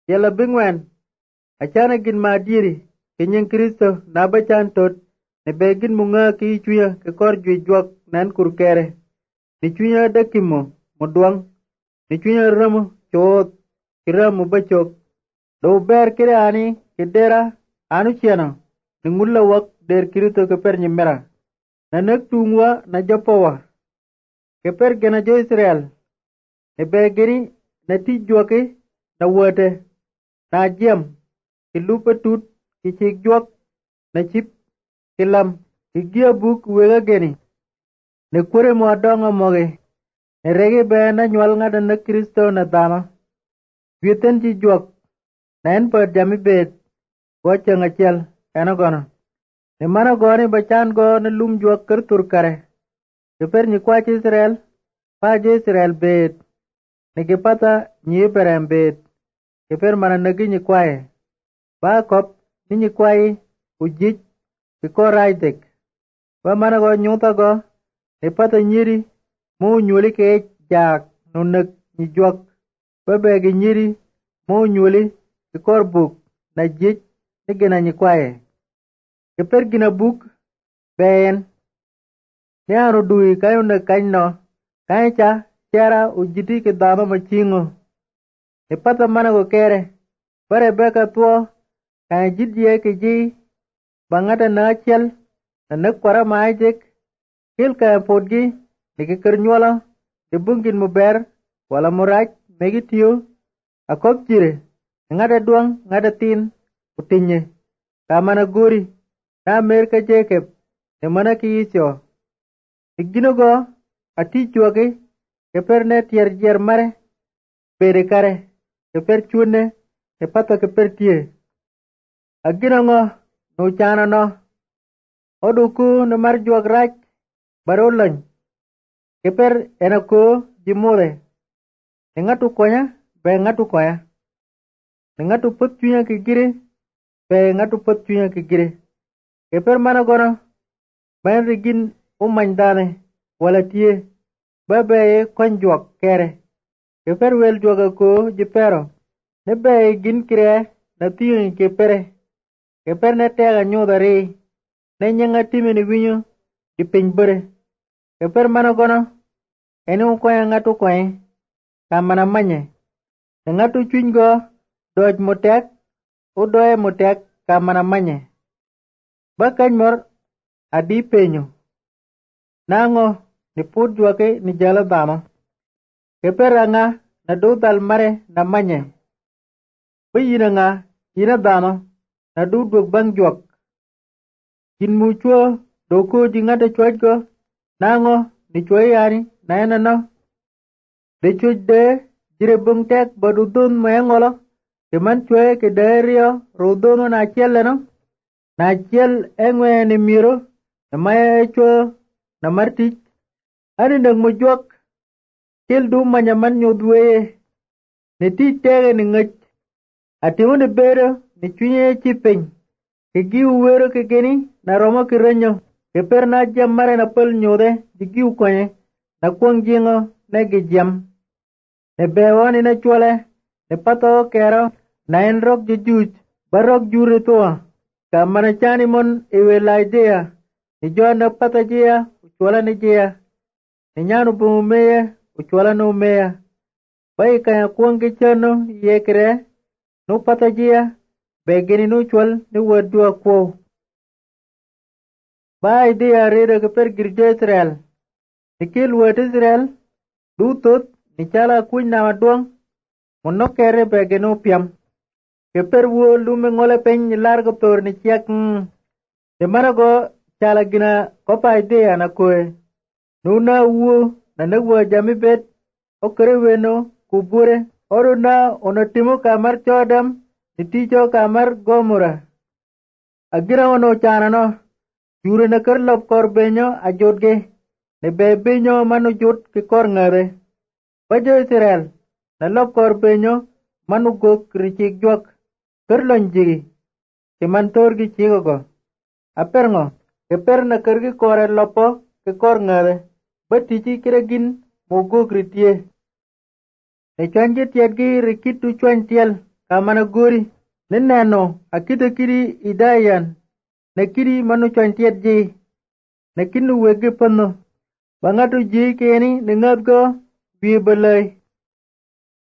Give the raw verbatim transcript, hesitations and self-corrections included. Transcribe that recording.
Yala bingwen. Achana gin madiri. Kinyeng Kristo na bachan tot. Ne begin munga ki chuya ke kor juijwak nan kurkere. Ni chuya dakimo muduang. Ni chuya ramu choot. Kiramu bachok. Do ber kire ani kidera anu chiana. Ningula wak der Kristo keper nyimera. Na naktungwa na japawa. Keper gena jo Israel. Ne begini na tijwake na wate. Na jam. Kilupa tut. Kichikjwak. Na chip. Kilam. Kigia buk wega geni. Ne kure muadonga moge. Ne rege be na nyual ngada na Kristo na dama. Vieten chi jwak. Na en per jami bet. Wacha ngachel. Ena gona. Ne mana goni bachan go na lum jwak kertur kare. Keper nyikwa chi Israel. Pa je Israel bet. Ne kepata nye perem bet. Keper mana nagi nyikwae. Ba kop ni nyikwae ujij. Kiko rajdek. Ba mana go nyuta go. Ne pata nyiri. Mu nyuli ke jak. Nunak nyijwak. Ba begi nyiri. Mu nyuli. Kikor buk. Na jij. Ni gina nyikwae. Keper gina buk. Bayan. Ni anu dui kayo na kanyno. Kaya cha. Chara ujiti ke dama machingo. Ne pata mana go kere. Pare beka tuo. Kaya jidye ke ji. Bangata na chel. Na nakwara maajek. Kil kaya podgi. Niki kernywala. Dibungkin muber. Wala muraj. Megi tiyo. Akop jire. Ngada duang. Ngada tin. Utinye. Kamana guri. Na Amerika Jacob. Ne mana ki isyo. Igino go. Ati chuake. Keper ne tier jier mare. Bede kare. Keper chune. Kepata keper tie. Agino ngo. No chana no. Oduku na marjuak raj. Barolany. Keper enako jimure. Ngatu konya. Be ngatu koya. Ngatu put chunya kigire. Be ngatu put chunya kigire. Keper mana gono. Bayan rigin umandane. Wala tie. Babaye konjuak kere. Keper wel juaga ko jipero. Nebaye gin kire na tiyo kepere. Keper ne tega nyuda ri. Ne nyanga timi ni winyo. Dipiny bere. Keper mana gono. Eni ukoya ngatu koye. Kamana manye. Ngatu chuny go. Doj mutek. Udoye mutek. Kamana manye. Bakany mor. Adi penyo. Nango. Ni put juake ni jala dama. Kepera nga na do dal mare na manye. Bayina nga ina dama na do duk bang juak. Kin muchua doko di ngata chuaj go. Nango ni chuay yani na ena no. De chuaj de jire bung tek badudun mayangolo. Keman chuay ke daerio rodono na chiel no. Na chiel engwe ni miro. Na maya chua na martich. Ani nang mujuak. Kil du manyaman nyodweye. Ni ti tege ni ngach. Ati uni bero ni chunye chipeng. Kigi uwero kegeni na romo kirenyo. Keper na jam mare na pel nyode. Digi ukwenye. Na kwang jingo negi jam. Ne bewa ni na chwale. Ne pato kero. Na en rok jujuj. Barok jure toa. Ka manachani mon iwe laidea. Ni joa na pata jia. Uchwala ni jia. Ni nyanu bumumeya, uchwala no meya. Bai kaya kuangi chano, yekere, no patajia, begini no chwal, ni wadua kuo. Bai dia reda keper girja Israel. Nikil wad Israel, dutot, ni chala kuny na maduang, monokere begino piam. Keper wo lume ngole peny ni largo por ni chiak ng. Demana go chala gina kopa idea na koe. Nuna uwo na nagwa jami bet okere weno kubure oru na onotimo kamar chodam niticho kamar gomura. Agira ono chana no jure na kar lop kor benyo ajodge ne be benyo manu jod ki kor ngare. Bajo Israel na lop kor benyo manu gok richik jwak kar lonjigi ki mantor gi chigogo. Aper ngo keper na kar gi kore lopo ki kor ngare. Batiji kira gin mogo kritie. Ne chanji tiadgi rikitu chuan tiel. kamana gori ni neno akita kiri idayan na kiri manu chontiet ji na kinu wege pano bangatu ji keni ni ngabgo wie balai